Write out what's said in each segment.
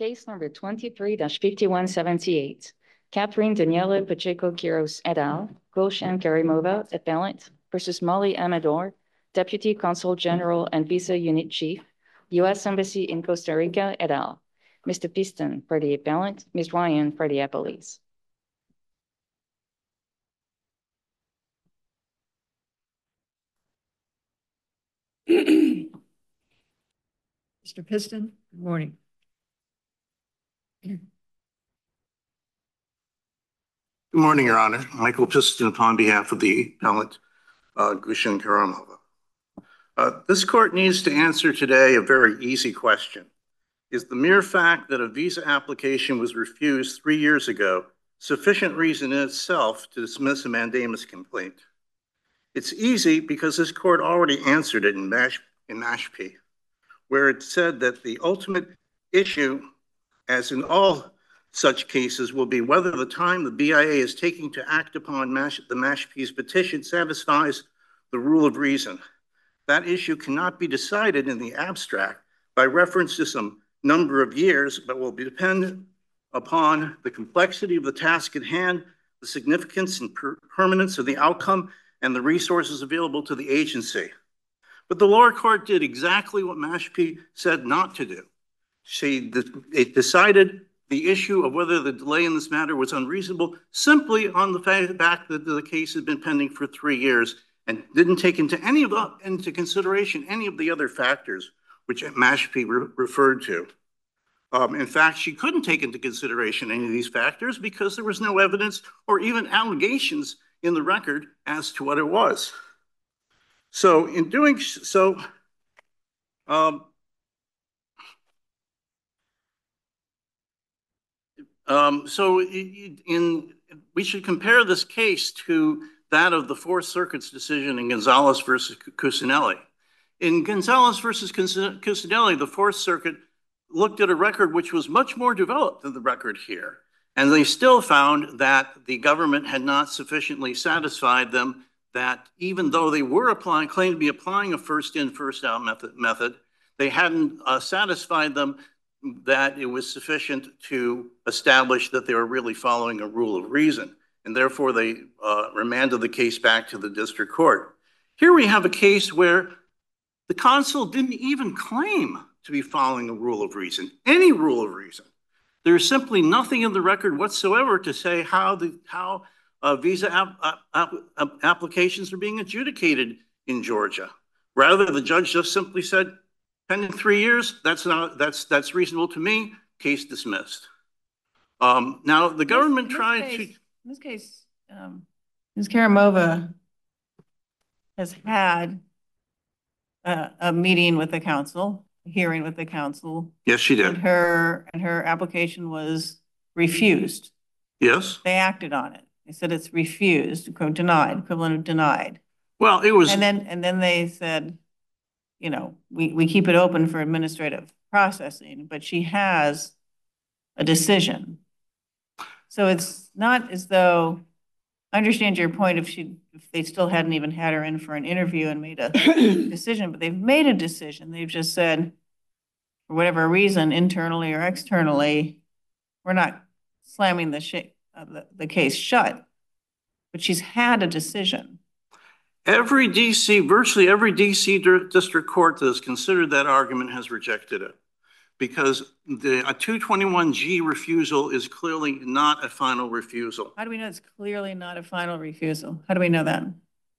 Case number 23-5178. Catherine Daniela Pacheco-Quiros et al., Gulshan Karimova, appellant, versus Molly Amador, Deputy Consul General and Visa Unit Chief, U.S. Embassy in Costa Rica et al. Mr. Piston for the appellant, Ms. Ryan for the appellees. Mr. Piston, good morning. Good morning, Your Honor. Michael Piston on behalf of the appellant, Gulshan Karimova. This court needs to answer today a very easy question. Is the mere fact that a visa application was refused 3 years ago sufficient reason in itself to dismiss a mandamus complaint? It's easy because this court already answered it in Mashpee, where it said that the ultimate issue, as in all such cases, will be whether the time the BIA is taking to act upon the Mashpee's petition satisfies the rule of reason. That issue cannot be decided in the abstract by reference to some number of years, but will be dependent upon the complexity of the task at hand, the significance and permanence of the outcome, and the resources available to the agency. But the lower court did exactly what Mashpee said not to do. It decided the issue of whether the delay in this matter was unreasonable simply on the fact that the case had been pending for 3 years and didn't take into consideration any of the other factors which Mashpee referred to. In fact, she couldn't take into consideration any of these factors because there was no evidence or even allegations in the record as to what it was. So in doing so, we should compare this case to that of the Fourth Circuit's decision in Gonzalez versus Cusinelli. In Gonzalez versus Cusinelli, the Fourth Circuit looked at a record which was much more developed than the record here. And they still found that the government had not sufficiently satisfied them, that even though they were claimed to be applying a first in, first out method, they hadn't satisfied them that it was sufficient to establish that they were really following a rule of reason. And therefore, they remanded the case back to the district court. Here we have a case where the consul didn't even claim to be following a rule of reason, any rule of reason. There's simply nothing in the record whatsoever to say how visa applications are being adjudicated in Georgia. Rather, the judge just simply said, pending 3 years, that's reasonable to me, case dismissed. Now, the government tried to... In this case, Ms. Karimova has had a meeting with the council, a hearing with the council. Yes, she did. And her application was refused. Yes. They acted on it. They said it's refused, denied, equivalent of denied. Well, it was... And then they said, you know, we keep it open for administrative processing, but she has a decision. So it's not as though, I understand your point if they still hadn't even had her in for an interview and made a decision, but they've made a decision. They've just said, for whatever reason, internally or externally, we're not slamming the case shut, but she's had a decision. Virtually every DC district court that has considered that argument has rejected it, because a 221G refusal is clearly not a final refusal. How do we know it's clearly not a final refusal? How do we know that?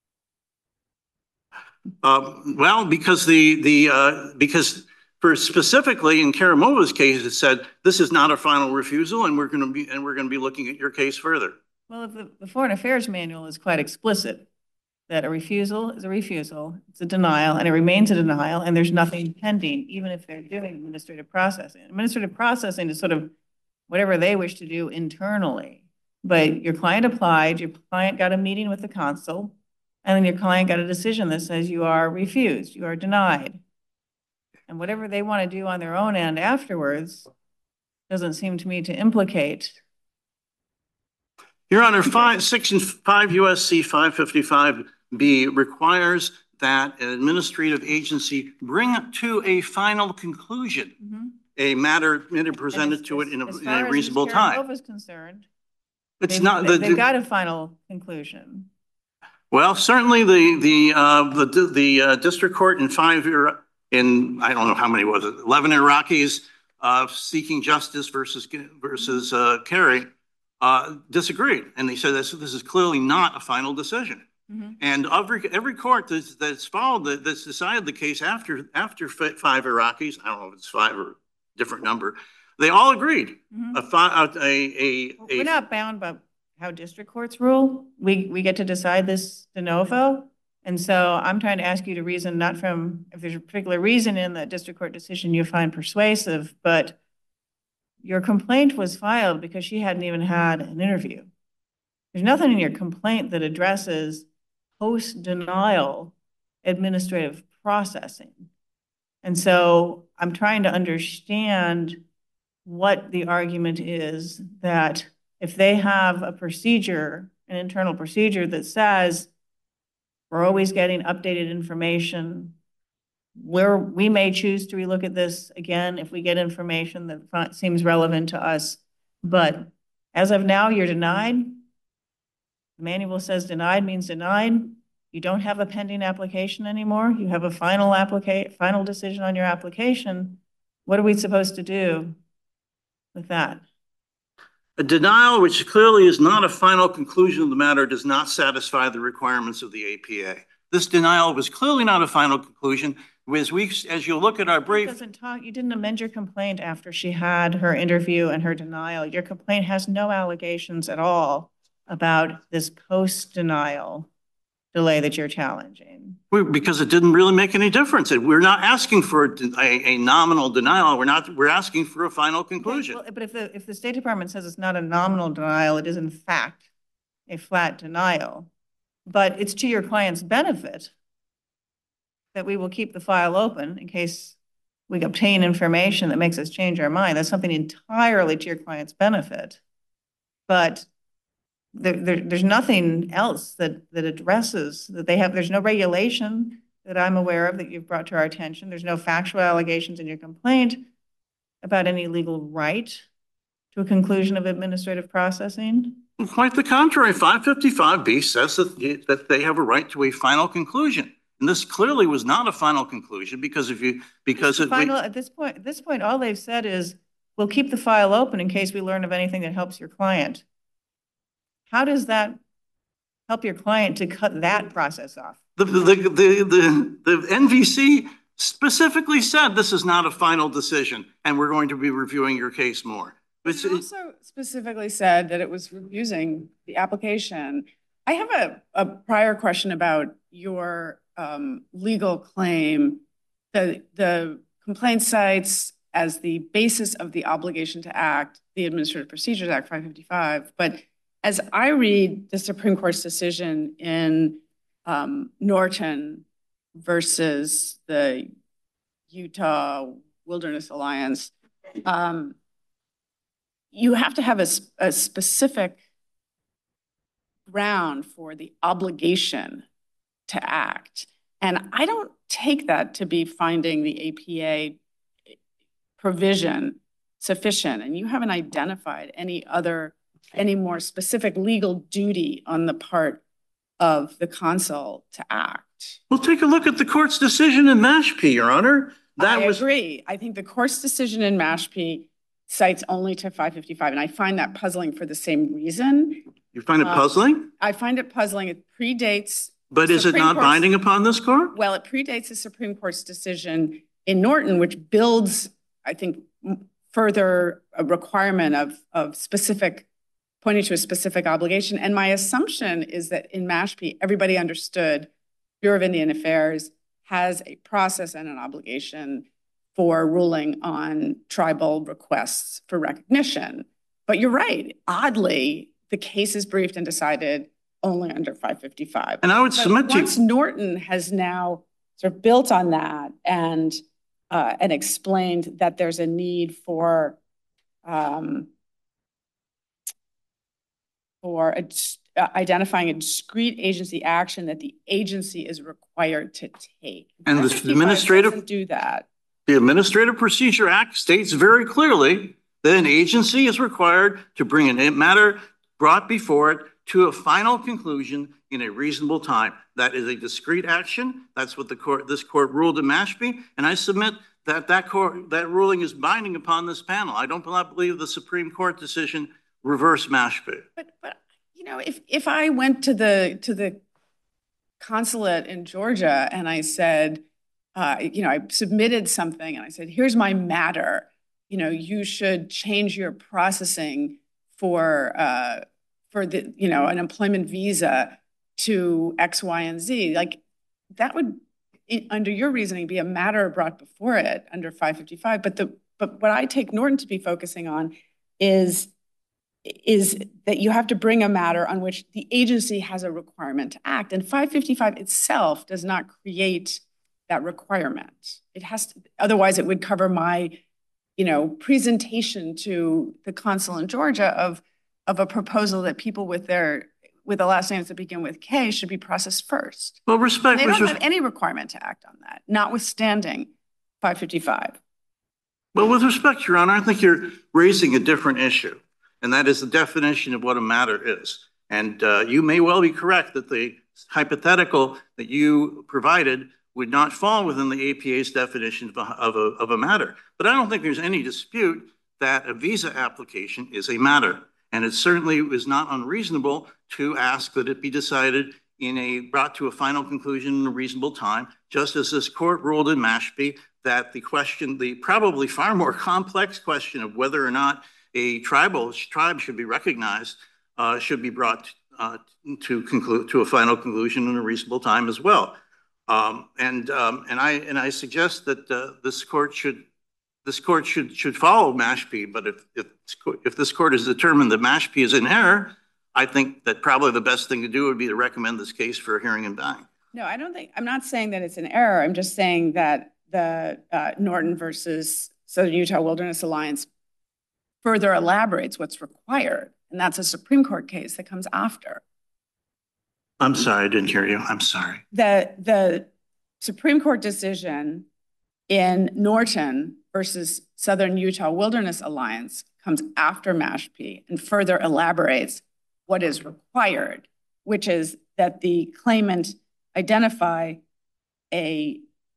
Well, because because for specifically in Karimova's case, it said this is not a final refusal, and we're going to be looking at your case further. Well, if the Foreign Affairs Manual is quite explicit that a refusal is a refusal, it's a denial, and it remains a denial, and there's nothing pending, even if they're doing administrative processing. Administrative processing is sort of whatever they wish to do internally. But your client applied, your client got a meeting with the consul, and then your client got a decision that says you are refused, you are denied. And whatever they want to do on their own end afterwards doesn't seem to me to implicate. Your Honor, Section 5 U.S.C. 555B requires that an administrative agency bring to a final conclusion a matter presented to it in a reasonable time. As far as Ms. Karamova is concerned, It's not the. they've got a final conclusion. Well, certainly the district court in I don't know how many was it, 11 Iraqis seeking justice versus Kerry disagreed, and they said this is clearly not a final decision. And every court that's followed that's decided the case after 5 Iraqis, I don't know if it's 5 or a different number, they all agreed. We're not bound by how district courts rule. We get to decide this de novo. And so I'm trying to ask you to reason not from if there's a particular reason in the district court decision you find persuasive, but your complaint was filed because she hadn't even had an interview. There's nothing in your complaint that addresses post-denial administrative processing. And so I'm trying to understand what the argument is that if they have a procedure, an internal procedure that says we're always getting updated information, where we may choose to relook at this again if we get information that seems relevant to us. But as of now, you're denied. The manual says denied means denied. You don't have a pending application anymore. You have a final decision on your application. What are we supposed to do with that? A denial, which clearly is not a final conclusion of the matter, does not satisfy the requirements of the APA. This denial was clearly not a final conclusion. As you look at our brief, you didn't amend your complaint after she had her interview and her denial. Your complaint has no allegations at all about this post-denial delay that you're challenging. Because it didn't really make any difference. We're not asking for a nominal denial. We're asking for a final conclusion. Okay, well, but if the State Department says it's not a nominal denial, it is in fact a flat denial. But it's to your client's benefit that we will keep the file open in case we obtain information that makes us change our mind. That's something entirely to your client's benefit. But there's nothing else that addresses that they have. There's no regulation that I'm aware of that you've brought to our attention. There's no factual allegations in your complaint about any legal right to a conclusion of administrative processing. Quite the contrary. 555B says that they have a right to a final conclusion. And this clearly was not a final conclusion because at this point, all they've said is we'll keep the file open in case we learn of anything that helps your client. How does that help your client to cut that process off? The NVC specifically said this is not a final decision and we're going to be reviewing your case more. It also specifically said that it was reviewing the application. I have a prior question about your legal claim. The complaint cites as the basis of the obligation to act the Administrative Procedures Act 555, but as I read the Supreme Court's decision in Norton versus the Utah Wilderness Alliance, you have to have a specific ground for the obligation to act. And I don't take that to be finding the APA provision sufficient. And you haven't identified any more specific legal duty on the part of the consul to act. Well, take a look at the court's decision in Mashpee, Your Honor. I agree. I think the court's decision in Mashpee cites only to 555, and I find that puzzling for the same reason. You find it puzzling? I find it puzzling. It predates. But is it not binding upon this court? Well, it predates the Supreme Court's decision in Norton, which builds, I think, further a requirement of specific, pointing to a specific obligation. And my assumption is that in Mashpee, everybody understood Bureau of Indian Affairs has a process and an obligation for ruling on tribal requests for recognition. But you're right. Oddly, the case is briefed and decided only under 555. And I would submit to you. Once Norton has now sort of built on that and explained that there's a need for identifying a discrete agency action that the agency is required to take. And the administrative doesn't do that. The Administrative Procedure Act states very clearly that an agency is required to bring a matter brought before it to a final conclusion in a reasonable time. That is a discrete action. That's what this court ruled in Mashpee, and I submit that that ruling is binding upon this panel. I don't believe the Supreme Court decision reversed Mashpee. But you know, if I went to the consulate in Georgia and I said, you know, I submitted something and I said, here's my matter, you know, you should change your processing for the, you know, an employment visa to X, Y, and Z, like that would, under your reasoning, be a matter brought before it under 555. But what I take Norton to be focusing on is that you have to bring a matter on which the agency has a requirement to act. And 555 itself does not create that requirement. It has to, otherwise it would cover my, you know, presentation to the consul in Georgia of a proposal that people with the last names that begin with K should be processed first. Well, they don't have any requirement to act on that, notwithstanding 555. Well, with respect, Your Honor, I think you're raising a different issue, and that is the definition of what a matter is. And you may well be correct that the hypothetical that you provided would not fall within the APA's definition of a matter. But I don't think there's any dispute that a visa application is a matter. And it certainly is not unreasonable to ask that it be decided brought to a final conclusion in a reasonable time, just as this court ruled in Mashpee that the probably far more complex question of whether or not a tribe should be recognized should be brought to a final conclusion in a reasonable time as well. And I suggest that this court should follow Mashpee, but if this court has determined that Mashpee is in error, I think that probably the best thing to do would be to recommend this case for a hearing and dying. No, I'm not saying that it's an error. I'm just saying that the Norton versus Southern Utah Wilderness Alliance further elaborates what's required. And that's a Supreme Court case that comes after. I'm sorry, I didn't hear you. I'm sorry. The Supreme Court decision in Norton versus Southern Utah Wilderness Alliance comes after Mashpee and further elaborates what is required, which is that the claimant identify a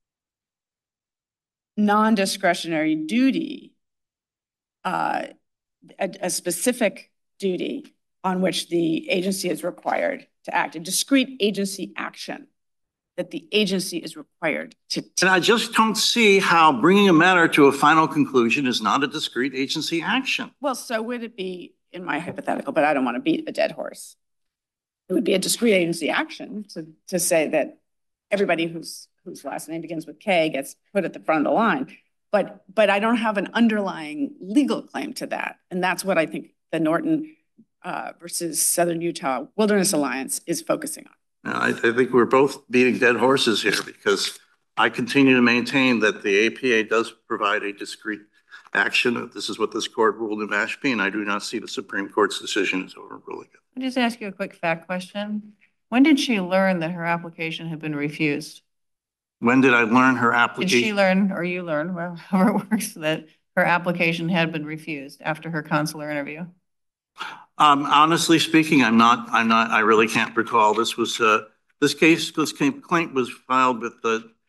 non-discretionary duty, a specific duty on which the agency is required to act, a discrete agency action that the agency is required to take. And I just don't see how bringing a matter to a final conclusion is not a discrete agency action. Well, so would it be in my hypothetical, but I don't want to beat a dead horse. It would be a discrete agency action to say that everybody whose last name begins with K gets put at the front of the line. But I don't have an underlying legal claim to that. And that's what I think the Norton versus Southern Utah Wilderness Alliance is focusing on. I think we're both beating dead horses here because I continue to maintain that the APA does provide a discrete action. This is what this court ruled in Mashpee, and I do not see the Supreme Court's decision as overruling it. I'll just ask you a quick fact question. When did she learn that her application had been refused? When did I learn her application? Did she learn, or you learn, however it works, that her application had been refused after her consular interview? Honestly speaking, I really can't recall. This complaint was filed with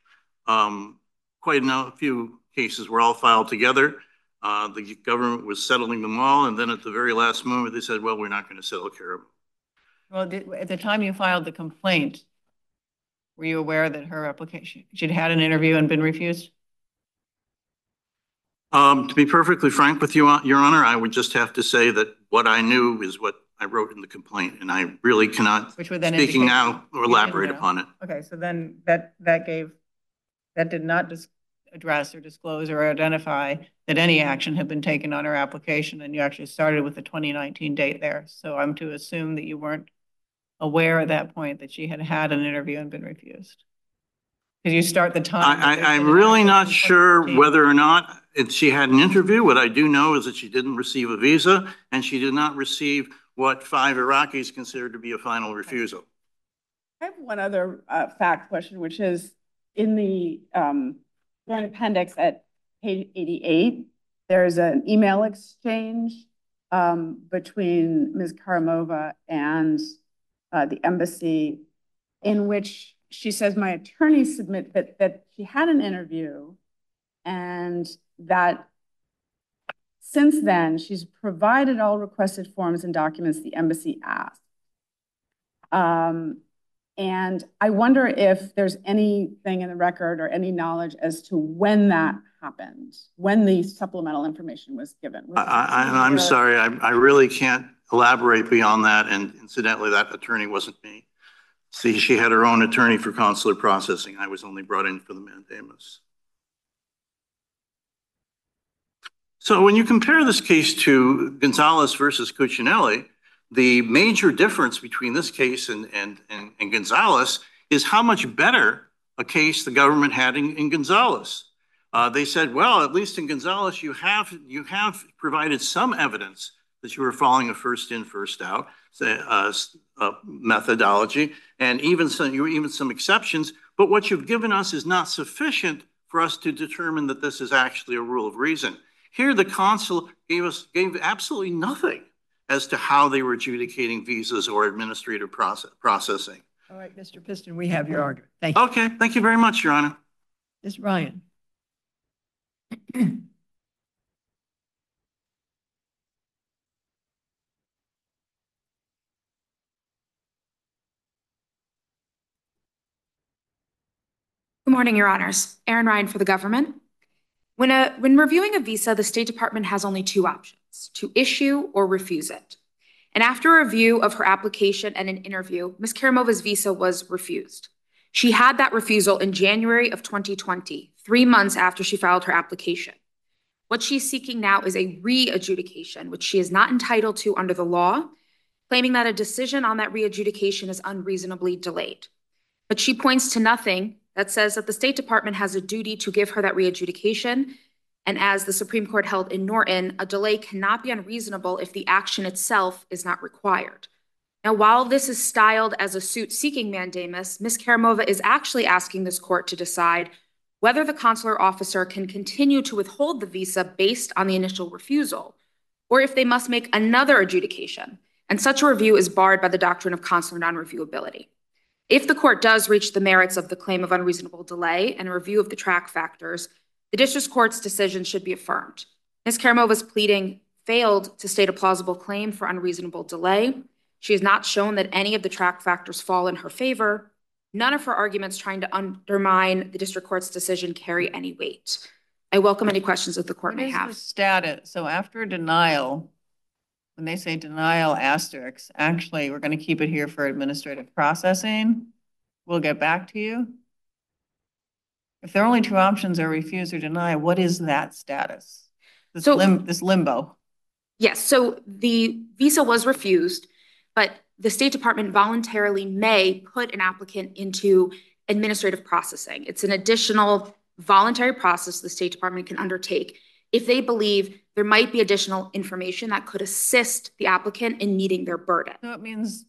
quite a few cases were all filed together. The government was settling them all. And then at the very last moment, they said, well, we're not going to settle Caribou. Well, at the time you filed the complaint, were you aware that her application, she'd had an interview and been refused? To be perfectly frank with you, Your Honor, I would just have to say that what I knew is what I wrote in the complaint, and I really cannot, speaking now, or elaborate upon it. Okay, so then that did not address or disclose or identify that any action had been taken on her application, and you actually started with the 2019 date there. So I'm to assume that you weren't aware at that point that she had had an interview and been refused. Did you start the time? I'm really not sure whether or not she had an interview. What I do know is that she didn't receive a visa, and she did not receive what 5 Iraqis considered to be a final refusal. I have one other fact question, which is in the joint appendix at page 88, there's an email exchange between Ms. Karamova and the embassy, in which she says, my attorney submit that she had an interview and that since then she's provided all requested forms and documents the embassy asked. And I wonder if there's anything in the record or any knowledge as to when that happened, when the supplemental information was given. I'm sorry, I really can't elaborate beyond that. And incidentally, that attorney wasn't me. See, she had her own attorney for consular processing. I was only brought in for the mandamus. So when you compare this case to Gonzalez versus Cuccinelli, the major difference between this case and Gonzalez is how much better a case the government had in Gonzalez. They said, well, at least in Gonzalez, you have provided some evidence that you were following a first in, first out methodology, and even some exceptions. But what you've given us is not sufficient for us to determine that this is actually a rule of reason. Here, the consul gave absolutely nothing as to how they were adjudicating visas or administrative processing. All right, Mr. Piston, we have your argument. Thank you. Okay, thank you very much, Your Honor. Ms. Ryan. Good morning, Your Honors. Erin Ryan for the government. When reviewing a visa, the State Department has only two options: to issue or refuse it. And after a review of her application and an interview, Ms. Karamova's visa was refused. She had that refusal in January of 2020, 3 months after she filed her application. What she's seeking now is a re-adjudication, which she is not entitled to under the law, claiming that a decision on that re-adjudication is unreasonably delayed. But she points to nothing that says that the State Department has a duty to give her that re-adjudication. And as the Supreme Court held in Norton, a delay cannot be unreasonable if the action itself is not required. Now, while this is styled as a suit seeking mandamus, Ms. Karamova is actually asking this court to decide whether the consular officer can continue to withhold the visa based on the initial refusal, or if they must make another adjudication. And such a review is barred by the doctrine of consular non-reviewability. If the court does reach the merits of the claim of unreasonable delay and a review of the track factors, the district court's decision should be affirmed. Ms. Karamova's pleading failed to state a plausible claim for unreasonable delay. She has not shown that any of the track factors fall in her favor. None of her arguments trying to undermine the district court's decision carry any weight. I welcome any questions that the court may have. What is the status? So after denial, when they say denial asterisk, actually, we're going to keep it here for administrative processing. We'll get back to you. If there are only two options, are refuse or deny, what is that status? This limbo. Yes, so the visa was refused, but the State Department voluntarily may put an applicant into administrative processing. It's an additional voluntary process the State Department can undertake if they believe there might be additional information that could assist the applicant in meeting their burden. So it means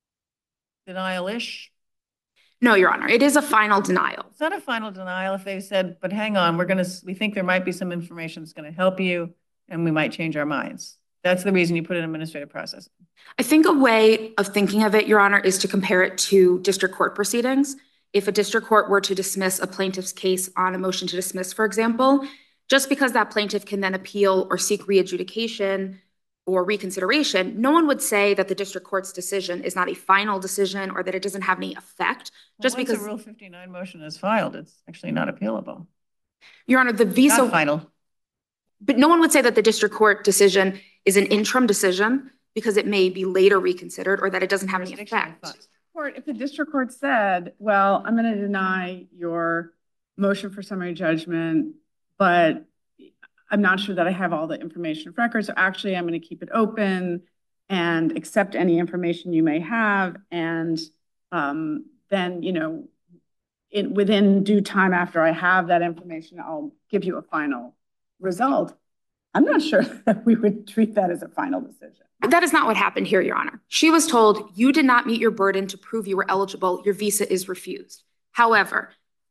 denial-ish? No, Your Honor, it is a final denial. It's not a final denial if they said, but hang on, we think there might be some information that's going to help you and we might change our minds. That's the reason you put in administrative processing. I think a way of thinking of it, Your Honor, is to compare it to district court proceedings. If a district court were to dismiss a plaintiff's case on a motion to dismiss, for example, just because that plaintiff can then appeal or seek re-adjudication or reconsideration, no one would say that the district court's decision is not a final decision or that it doesn't have any effect. Just because a Rule 59 motion is filed, it's actually not appealable. Your Honor, the visa not final. But no one would say that the district court decision is an interim decision because it may be later reconsidered or that it doesn't have any effect. If the district court said, well, I'm going to deny your motion for summary judgment, but I'm not sure that I have all the information of record, so actually I'm going to keep it open and accept any information you may have, and then, you know, within due time after I have that information, I'll give you a final result. I'm not sure that we would treat that as a final decision. That is not what happened here, Your Honor. She was told, you did not meet your burden to prove you were eligible. Your visa is refused. However,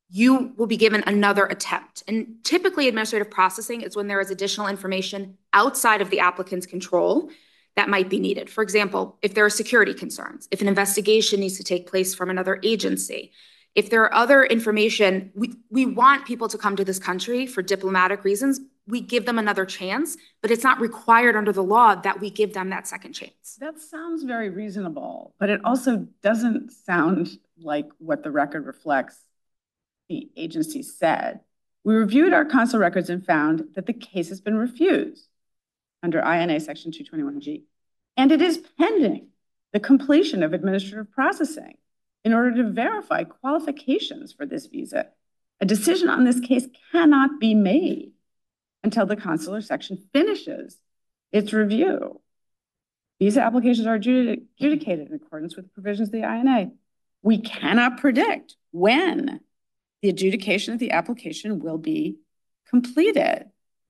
you will be given another attempt. And typically administrative processing is when there is additional information outside of the applicant's control that might be needed. For example, if there are security concerns, if an investigation needs to take place from another agency, if there are other information, we want people to come to this country for diplomatic reasons. We give them another chance, but it's not required under the law that we give them that second chance. That sounds very reasonable, but it also doesn't sound like what the record reflects the agency said. We reviewed our consular records and found that the case has been refused under INA Section 221G, and it is pending the completion of administrative processing in order to verify qualifications for this visa. A decision on this case cannot be made until the consular section finishes its review. Visa applications are adjudicated in accordance with the provisions of the INA. We cannot predict when the adjudication of the application will be completed.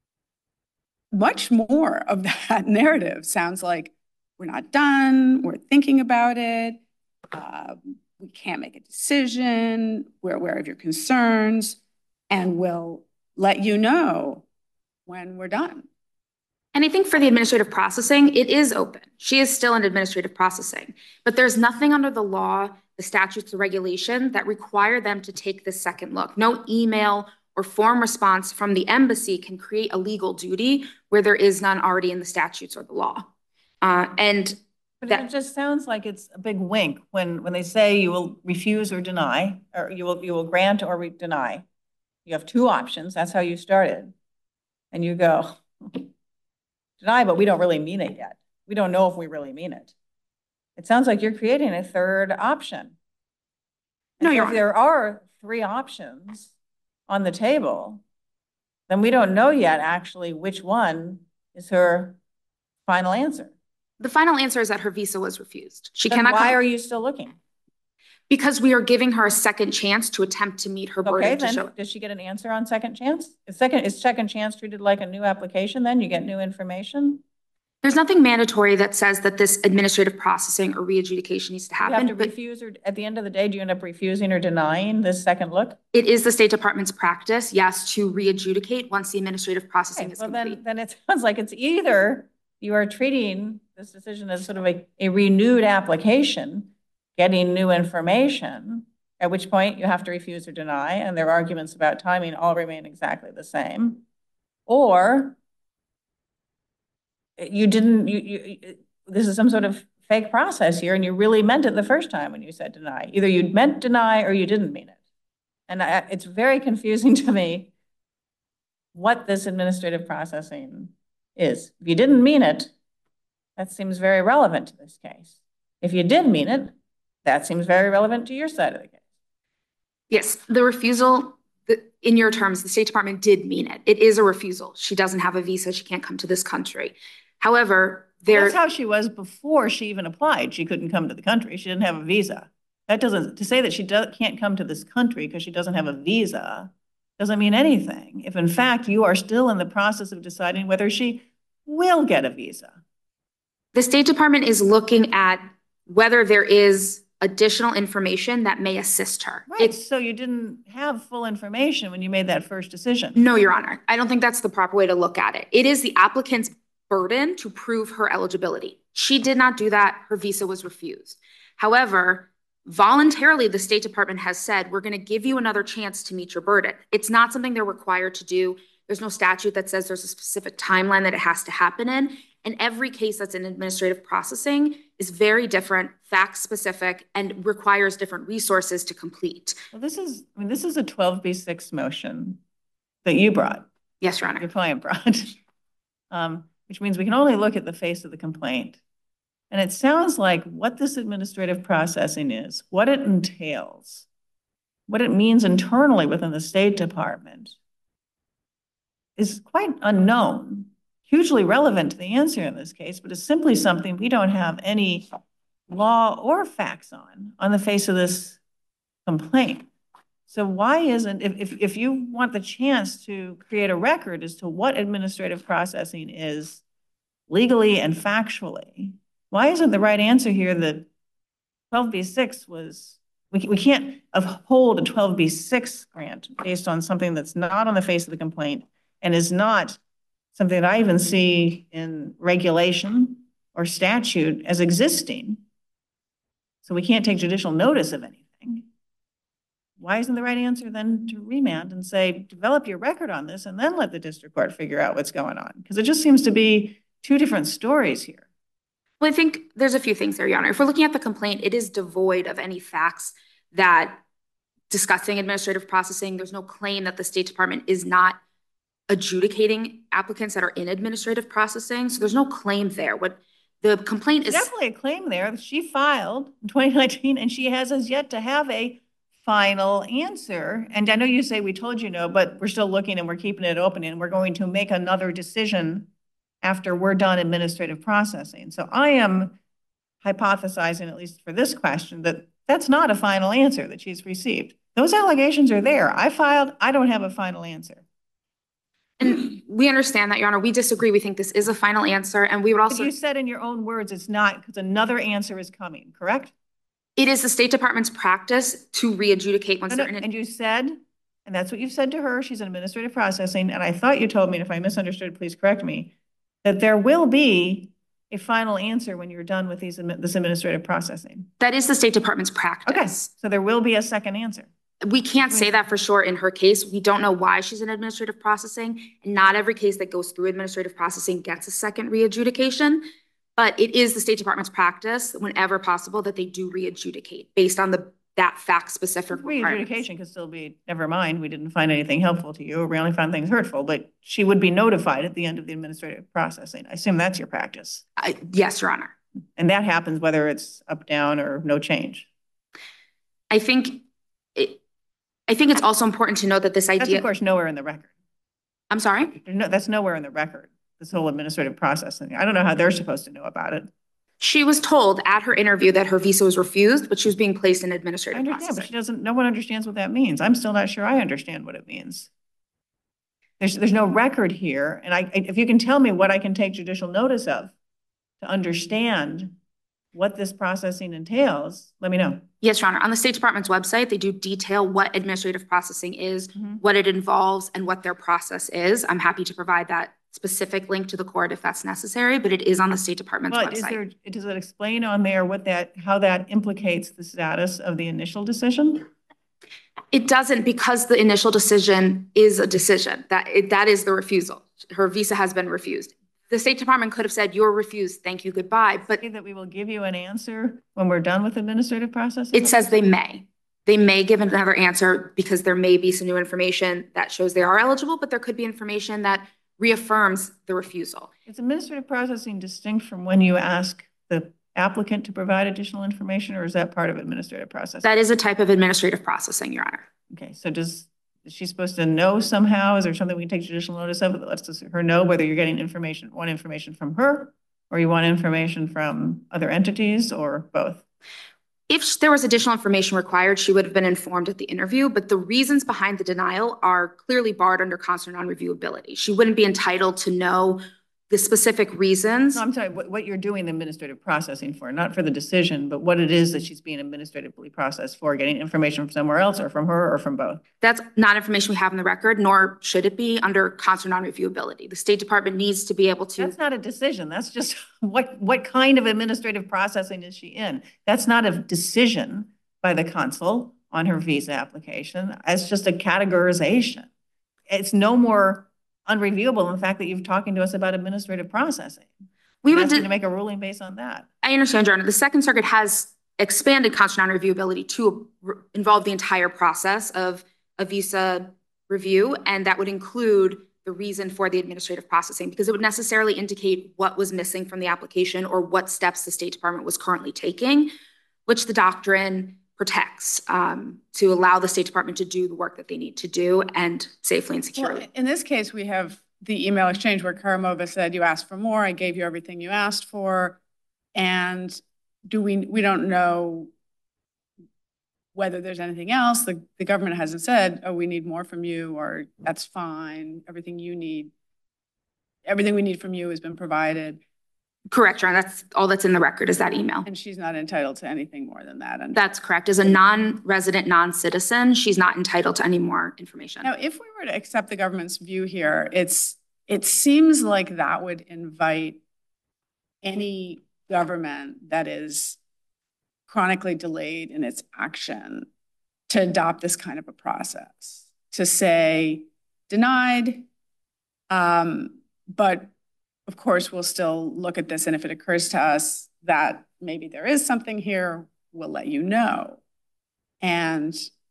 Much more of that narrative sounds like we're not done, we're thinking about it, we can't make a decision, we're aware of your concerns, and we'll let you know when we're done. And I think for the administrative processing, it is open. She is still in administrative processing, but there's nothing under the law, the statutes, the regulation that require them to take this second look. No email or form response from the embassy can create a legal duty where there is none already in the statutes or the law. But it just sounds like it's a big wink when they say you will refuse or deny, or you will grant or deny. You have two options. That's how you started. And you go, deny, but we don't really mean it yet. We don't know if we really mean it. It sounds like you're creating a third option. No, if there are three options on the table, then we don't know yet actually which one is her final answer. The final answer is that her visa was refused. She Then cannot. Why are you still looking? Because we are giving her a second chance to attempt to meet her burden. Okay, then does she get an answer on second chance? Is second chance treated like a new application? Then you get new information. There's nothing mandatory that says that this administrative processing or re-adjudication needs to You happen. have to refuse, or at the end of the day, do you end up refusing or denying this second look? It is the State Department's practice, yes, to re-adjudicate once the administrative processing is complete. Then it sounds like it's either you are treating this decision as sort of a renewed application, getting new information, at which point you have to refuse or deny, and their arguments about timing all remain exactly the same. Or you didn't, this is some sort of fake process here, and you really meant it the first time when you said deny. Either you meant deny or you didn't mean it. And it's very confusing to me what this administrative processing is. If you didn't mean it, that seems very relevant to this case. If you did mean it, that seems very relevant to your side of the case. Yes, the refusal, in your terms, the State Department did mean it. It is a refusal. She doesn't have a visa. She can't come to this country. However, that's how she was before she even applied. She couldn't come to the country. She didn't have a visa. That doesn't, to say that she can't come to this country because she doesn't have a visa doesn't mean anything. If in fact you are still in the process of deciding whether she will get a visa. The State Department is looking at whether there is additional information that may assist her. Right, so you didn't have full information when you made that first decision. No, Your Honor. I don't think that's the proper way to look at it. It is the applicant's burden to prove her eligibility. She did not do that. Her visa was refused. However, voluntarily, the State Department has said, we're going to give you another chance to meet your burden. It's not something they're required to do. There's no statute that says there's a specific timeline that it has to happen in. And every case that's in administrative processing is very different, fact specific, and requires different resources to complete. Well, this is a 12B6 motion that you brought. Yes, Your Honor. Your client brought, which means we can only look at the face of the complaint. And it sounds like what this administrative processing is, what it entails, what it means internally within the State Department is quite unknown. Hugely relevant to the answer in this case, but it's simply something we don't have any law or facts on the face of this complaint. So why isn't, if you want the chance to create a record as to what administrative processing is legally and factually, why isn't the right answer here that 12B6 was we can't uphold a 12B6 grant based on something that's not on the face of the complaint and is not something that I even see in regulation or statute as existing. So we can't take judicial notice of anything. Why isn't the right answer then to remand and say, develop your record on this and then let the district court figure out what's going on? Because it just seems to be two different stories here. Well, I think there's a few things there, Your Honor. If we're looking at the complaint, it is devoid of any facts that discussing administrative processing. There's no claim that the State Department is not adjudicating applicants that are in administrative processing. So there's no claim there. What the complaint is definitely a claim there that she filed in 2019 and she has as yet to have a final answer. And I know you say we told you no, but we're still looking and we're keeping it open and we're going to make another decision after we're done administrative processing. So I am hypothesizing, at least for this question, that that's not a final answer that she's received. Those allegations are there. I filed, I don't have a final answer. And we understand that, Your Honor. We disagree. We think this is a final answer. And we would also— But you said in your own words, it's not, because another answer is coming, correct? It is the State Department's practice to re-adjudicate once they're in it. And you said, and that's what you've said to her, she's in administrative processing, and I thought you told me, and if I misunderstood, please correct me, that there will be a final answer when you're done with this administrative processing. That is the State Department's practice. Okay, so there will be a second answer. We can't say that for sure in her case. We don't know why she's in administrative processing. And not every case that goes through administrative processing gets a second re-adjudication. But it is the State Department's practice, whenever possible, that they do re-adjudicate based on that fact-specific Re-adjudication could still be, never mind, we didn't find anything helpful to you, or we only found things hurtful, but she would be notified at the end of the administrative processing. I assume that's your practice. Yes, Your Honor. And that happens whether it's up, down, or no change. I think it's also important to note that this idea— That's, of course, nowhere in the record. I'm sorry? That's nowhere in the record, this whole administrative processing. I don't know how they're supposed to know about it. She was told at her interview that her visa was refused, but she was being placed in I administrative understand, processing. but no one understands what that means. I'm still not sure I understand what it means. There's no record here, and if you can tell me what I can take judicial notice of to understand what this processing entails, let me know. Yes, Your Honor. On the State Department's website, they do detail what administrative processing is, what it involves, and what their process is. I'm happy to provide that specific link to the court if that's necessary, but it is on the State Department's website. Does it explain on there how that implicates the status of the initial decision? It doesn't, because the initial decision is a decision. That is the refusal. Her visa has been refused. The State Department could have said, you're refused, thank you, goodbye. But that we will give you an answer when we're done with administrative processing? It says they may. They may give another answer because there may be some new information that shows they are eligible, but there could be information that reaffirms the refusal. Is administrative processing distinct from when you ask the applicant to provide additional information, or is that part of administrative processing? That is a type of administrative processing, Your Honor. Okay, so is she supposed to know somehow? Is there something we can take judicial notice of that lets her know whether you're getting information from her, or you want information from other entities, or both? If there was additional information required, she would have been informed at the interview, but the reasons behind the denial are clearly barred under consular non-reviewability. She wouldn't be entitled to know the specific reasons. No, I'm sorry, what you're doing the administrative processing for, not for the decision, but what it is that she's being administratively processed for, getting information from somewhere else, or from her, or from both. That's not information we have in the record, nor should it be under consular non-reviewability. The State Department needs to be able to— That's not a decision. That's just what kind of administrative processing is she in? That's not a decision by the consul on her visa application. It's just a categorization. It's no more unreviewable in the fact that you're talking to us about administrative processing. We would to make a ruling based on that. I understand, Your Honor. The Second Circuit has expanded consular non-reviewability to involve the entire process of a visa review, and that would include the reason for the administrative processing, because it would necessarily indicate what was missing from the application or what steps the State Department was currently taking, which the doctrine protects to allow the State Department to do the work that they need to do and safely and securely. Well, in this case, we have the email exchange where Karamova said, you asked for more, I gave you everything you asked for. And we don't know whether there's anything else. The government hasn't said, oh, we need more from you, or that's fine. Everything we need from you has been provided. Correct, Your Honor. That's all that's in the record is that email. And she's not entitled to anything more than that. That's correct. As a non-resident, non-citizen, she's not entitled to any more information. Now, if we were to accept the government's view here, it seems like that would invite any government that is chronically delayed in its action to adopt this kind of a process, to say denied, but of course, we'll still look at this. And if it occurs to us that maybe there is something here, we'll let you know. And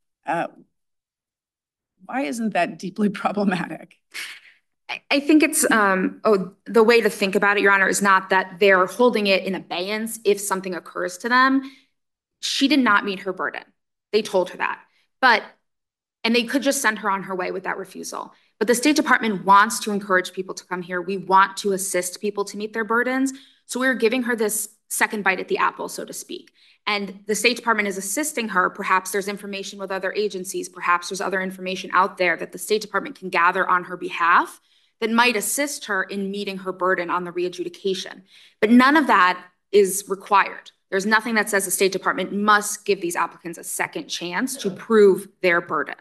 why isn't that deeply problematic? I think it's, the way to think about it, Your Honor, is not that they're holding it in abeyance if something occurs to them. She did not meet her burden. They told her that. And they could just send her on her way with that refusal. But the State Department wants to encourage people to come here. We want to assist people to meet their burdens. So we're giving her this second bite at the apple, so to speak. And the State Department is assisting her. Perhaps there's information with other agencies. Perhaps there's other information out there that the State Department can gather on her behalf that might assist her in meeting her burden on the readjudication. But none of that is required. There's nothing that says the State Department must give these applicants a second chance to prove their burden.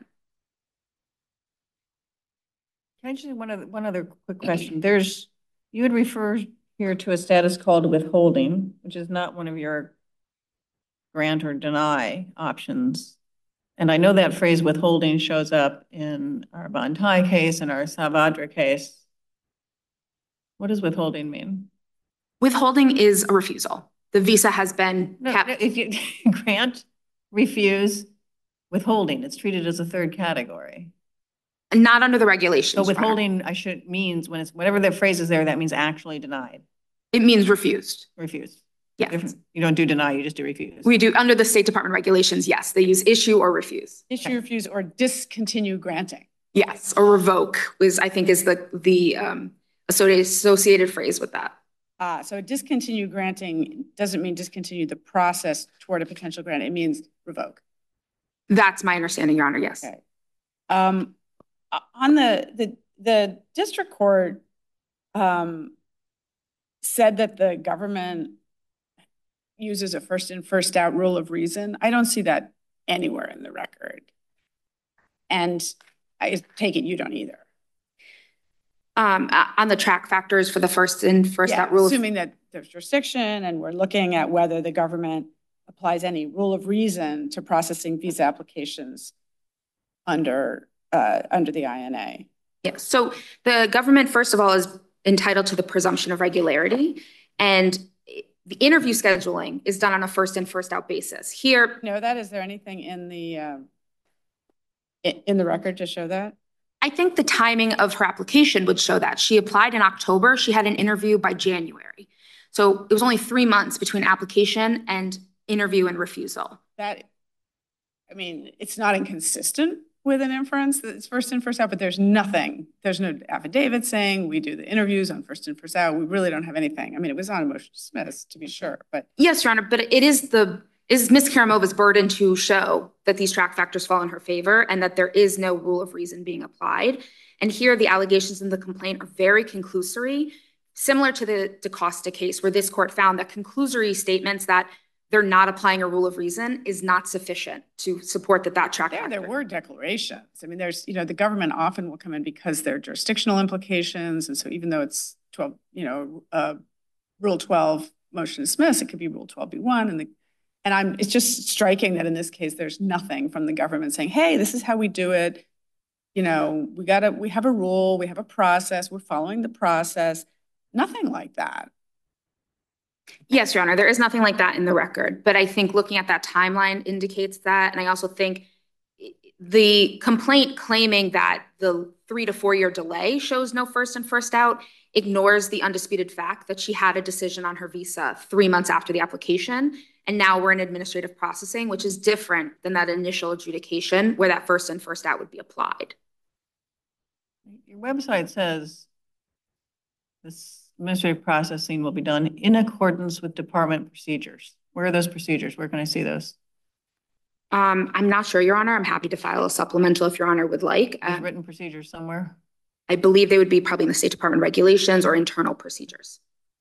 Can I just one other quick question? You would refer here to a status called withholding, which is not one of your grant or deny options. And I know that phrase withholding shows up in our Bantai case and our Savadra case. What does withholding mean? Withholding is a refusal. The visa has been kept. No, if you grant, refuse, withholding, it's treated as a third category. Not under the regulations. So withholding, means when it's whatever the phrase is there, that means actually denied. It means refused. Refused. Yes. You don't do deny, you just do refuse. We do under the State Department regulations. Yes, they use issue or refuse. Issue, refuse, or discontinue granting. Yes, or revoke I think is the associated phrase with that. So discontinue granting doesn't mean discontinue the process toward a potential grant. It means revoke. That's my understanding, Your Honor. Yes. Okay. On the district court said that the government uses a first in, first out rule of reason. I don't see that anywhere in the record. And I take it you don't either. On the track factors for the first in, first out rule. Assuming that there's jurisdiction and we're looking at whether the government applies any rule of reason to processing visa applications under the INA. Yes. So the government, first of all, is entitled to the presumption of regularity, and the interview scheduling is done on a first in, first out basis. Here, no, that is there anything in the record to show that? I think the timing of her application would show that. She applied in October. She had an interview by January. So it was only 3 months between application and interview and refusal. It's not inconsistent with an inference that it's first in, first out, but there's no affidavit saying we do the interviews on first in, first out. We really don't have anything. It was on a motion to dismiss, to be sure, but. Yes, Your Honor, but it is Ms. Karamova's burden to show that these track factors fall in her favor and that there is no rule of reason being applied. And here the allegations in the complaint are very conclusory, similar to the DaCosta case where this court found that conclusory statements that they're not applying a rule of reason is not sufficient to support that track factor. There were declarations. There's, the government often will come in because there are jurisdictional implications. And so even though it's Rule 12 motion to dismiss, it could be Rule 12b1. It's just striking that in this case, there's nothing from the government saying, hey, this is how we do it. We have a rule, we have a process, we're following the process. Nothing like that. Yes, Your Honor, there is nothing like that in the record, but I think looking at that timeline indicates that. And I also think the complaint claiming that the 3 to 4 year delay shows no first in, first out ignores the undisputed fact that she had a decision on her visa 3 months after the application. And now we're in administrative processing, which is different than that initial adjudication where that first in, first out would be applied. Your website says this administrative processing will be done in accordance with department procedures. Where are those procedures? Where can I see those? I'm not sure, Your Honor. I'm happy to file a supplemental if Your Honor would like. Written procedures somewhere? I believe they would be probably in the State Department regulations or internal procedures.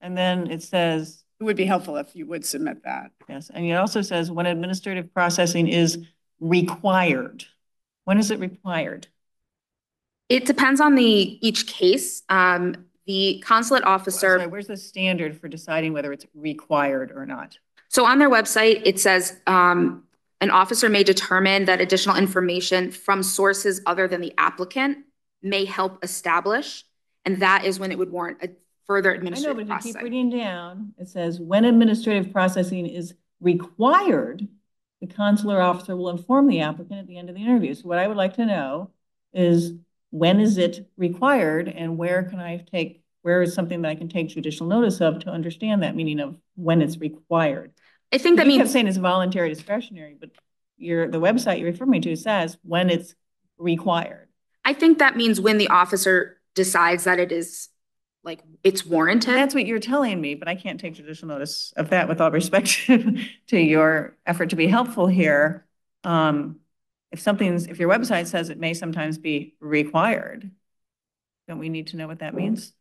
And then it says, It would be helpful if you would submit that. yes, and it also says when administrative processing is required. When is it required? It depends on each case. The consulate officer. Sorry, where's the standard for deciding whether it's required or not? So on their website, it says an officer may determine that additional information from sources other than the applicant may help establish, and that is when it would warrant a further I know, administrative but if you processing. keep reading down, it says when administrative processing is required, the consular officer will inform the applicant at the end of the interview. So what I would like to know is when is it required and where is something that I can take judicial notice of to understand that meaning of when it's required? I think that You kept means, saying it's voluntary discretionary, but the website you refer me to says when it's required. I think that means when the officer decides that it is, like, it's warranted. That's what you're telling me, but I can't take judicial notice of that with all respect to your effort to be helpful here. If your website says it may sometimes be required, don't we need to know what that means?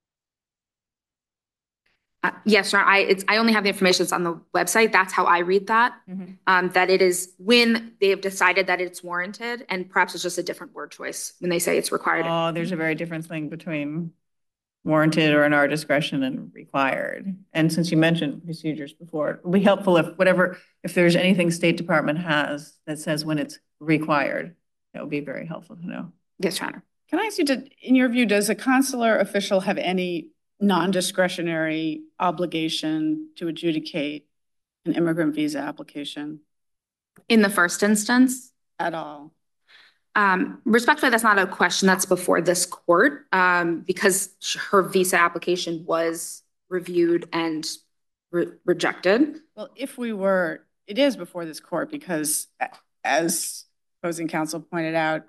Yes, sir. I only have the information that's on the website. That's how I read that. That it is when they have decided that it's warranted, and perhaps it's just a different word choice when they say it's required. Oh, there's a very different thing between warranted or in our discretion and required. And since you mentioned procedures before, it would be helpful if there's anything State Department has that says when it's required, that would be very helpful to know. Yes, Your Honor. Can I ask you, in your view, does a consular official have any non-discretionary obligation to adjudicate an immigrant visa application In the first instance, at all? respectfully, that's not a question that's before this court, because her visa application was reviewed and rejected. Well, it is before this court because, as opposing counsel pointed out,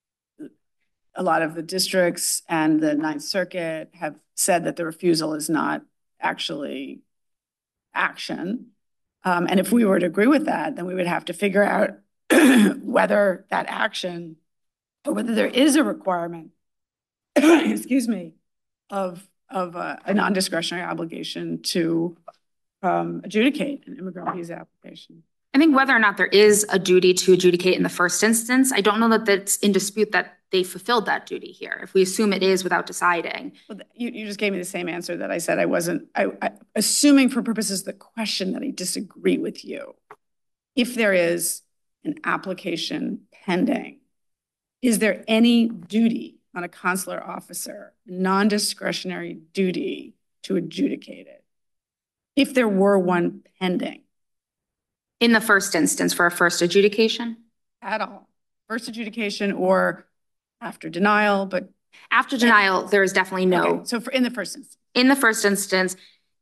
a lot of the districts and the Ninth Circuit have said that the refusal is not actually action. And if we were to agree with that, then we would have to figure out whether that action or whether there is a requirement, excuse me, of a non-discretionary obligation to adjudicate an immigrant visa application. I think whether or not there is a duty to adjudicate in the first instance, I don't know that that's in dispute that they fulfilled that duty here. If we assume it is without deciding. Well, you just gave me the same answer that I said I wasn't, assuming for purposes of the question that I disagree with you. If there is an application pending, is there any duty on a consular officer, non-discretionary duty to adjudicate it? If there were one pending. In the first instance for a first adjudication? At all. First adjudication or after denial, but. After denial, there is definitely no. Okay, so in the first instance. In the first instance,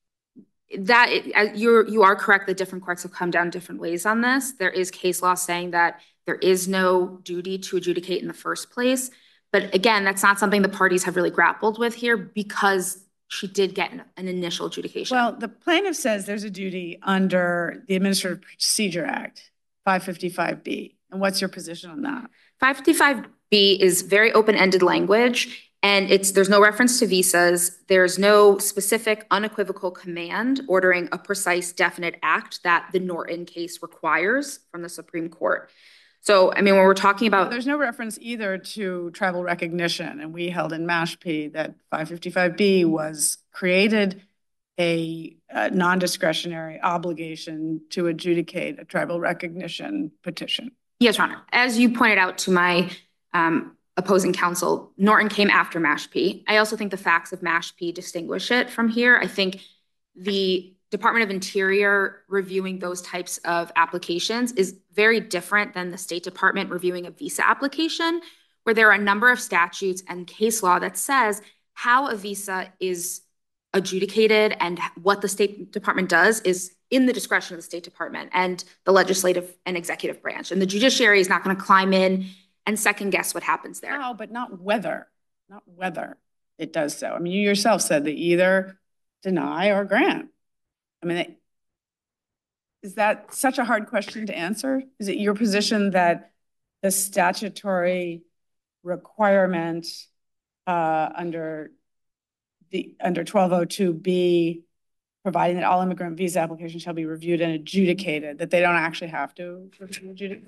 you are correct that different courts have come down different ways on this. There is case law saying that there is no duty to adjudicate in the first place. But again, that's not something the parties have really grappled with here because she did get an initial adjudication. Well, the plaintiff says there's a duty under the Administrative Procedure Act, 555B. And what's your position on that? 555B is very open-ended language, and there's no reference to visas. There's no specific unequivocal command ordering a precise, definite act that the Norton case requires from the Supreme Court. So, I mean, when we're talking about— There's no reference either to tribal recognition, and we held in Mashpee that 555B was created a non-discretionary obligation to adjudicate a tribal recognition petition. Yes, Your Honor. As you pointed out to my opposing counsel, Norton came after Mashpee. I also think the facts of Mashpee distinguish it from here. I think the Department of Interior reviewing those types of applications is very different than the State Department reviewing a visa application, where there are a number of statutes and case law that says how a visa is adjudicated and what the State Department does is in the discretion of the State Department and the legislative and executive branch. And the judiciary is not going to climb in and second guess what happens there. No, but not whether it does so. I mean, you yourself said they either deny or grant. I mean, is that such a hard question to answer? Is it your position that the statutory requirement under under 1202B, providing that all immigrant visa applications shall be reviewed and adjudicated, that they don't actually have to adjudicate?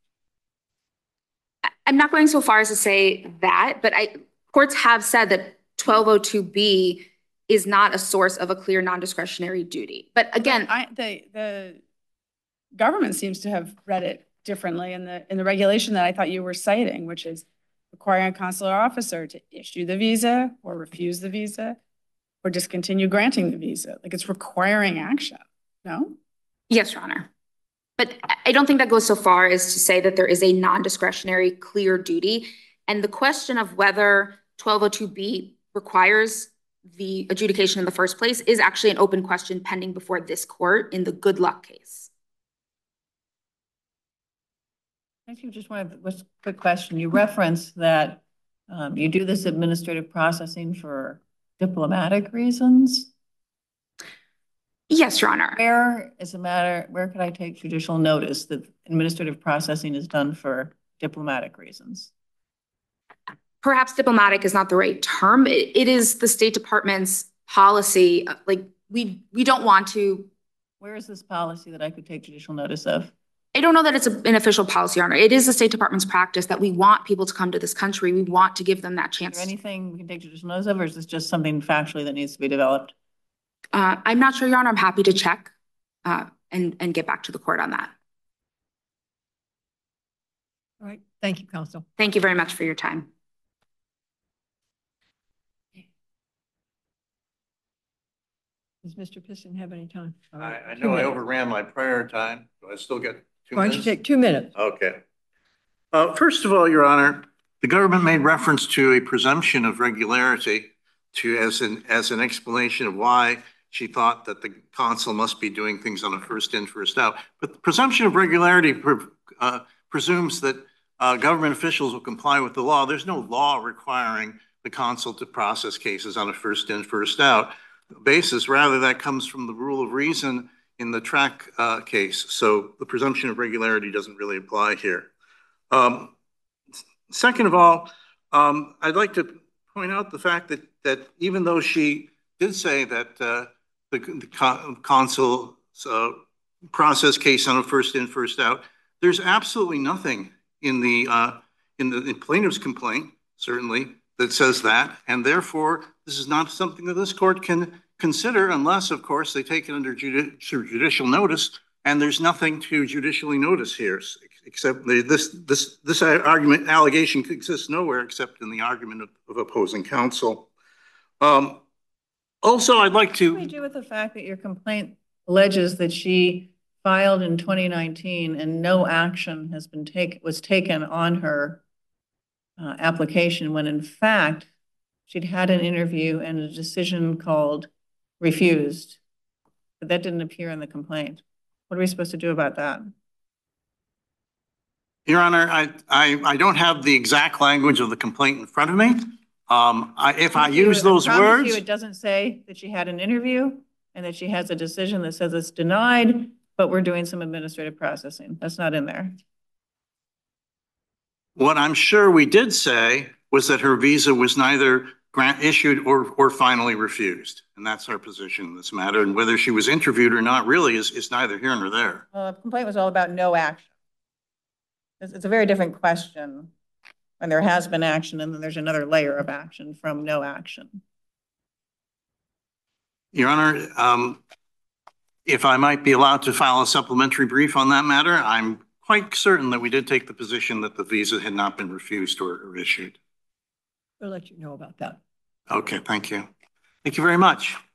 I'm not going so far as to say that, but courts have said that 1202B is not a source of a clear non-discretionary duty. But again, The government seems to have read it differently in the regulation that I thought you were citing, which is requiring a consular officer to issue the visa or refuse the visa or discontinue granting the visa. Like, it's requiring action, no? yes, Your Honor. But I don't think that goes so far as to say that there is a non-discretionary clear duty. And the question of whether 1202B requires the adjudication in the first place is actually an open question pending before this court in the Good Luck case. Thank you. Just one quick question. You referenced that you do this administrative processing for diplomatic reasons. Yes, Your Honor. Where could I take judicial notice that administrative processing is done for diplomatic reasons? Perhaps diplomatic is not the right term. It is the State Department's policy. Like, we don't want to. Where is this policy that I could take judicial notice of? I don't know that it's an official policy, Your Honor. It is the State Department's practice that we want people to come to this country. We want to give them that chance. Is there anything we can take judicial notice of, or is this just something factually that needs to be developed? I'm not sure, Your Honor. I'm happy to check and get back to the court on that. All right. Thank you, counsel. Thank you very much for your time. Does Mr. Piston have any time? I know I overran my prayer time. Do I still get 2 minutes? Why don't you take 2 minutes? Okay. First of all, Your Honor, the government made reference to a presumption of regularity as an explanation of why she thought that the consul must be doing things on a first in, first out. But the presumption of regularity presumes that government officials will comply with the law. There's no law requiring the consul to process cases on a first in, first out basis. Rather, that comes from the rule of reason in the track case. So the presumption of regularity doesn't really apply here. Second of all, I'd like to point out the fact that even though she did say that the consul's process case on a first in, first out, there's absolutely nothing in the plaintiff's complaint, certainly, that says that, and therefore this is not something that this court can consider unless, of course, they take it under judicial notice, and there's nothing to judicially notice here, except this allegation exists nowhere except in the argument of opposing counsel. Also, I'd like to— What do we do with the fact that your complaint alleges that she filed in 2019 and no action was taken on her application, when in fact she'd had an interview and a decision called refused, but that didn't appear in the complaint? What are we supposed to do about that? Your Honor, I don't have the exact language of the complaint in front of me. If I use those words— it doesn't say that she had an interview and that she has a decision that says it's denied, but we're doing some administrative processing. That's not in there. What I'm sure we did say was that her visa was neither issued or finally refused. And that's our position in this matter. And whether she was interviewed or not really is neither here nor there. Well, the complaint was all about no action. It's a very different question when there has been action and then there's another layer of action from no action. Your Honor, if I might be allowed to file a supplementary brief on that matter, I'm quite certain that we did take the position that the visa had not been refused or issued. We'll let you know about that. Okay, thank you. Thank you very much.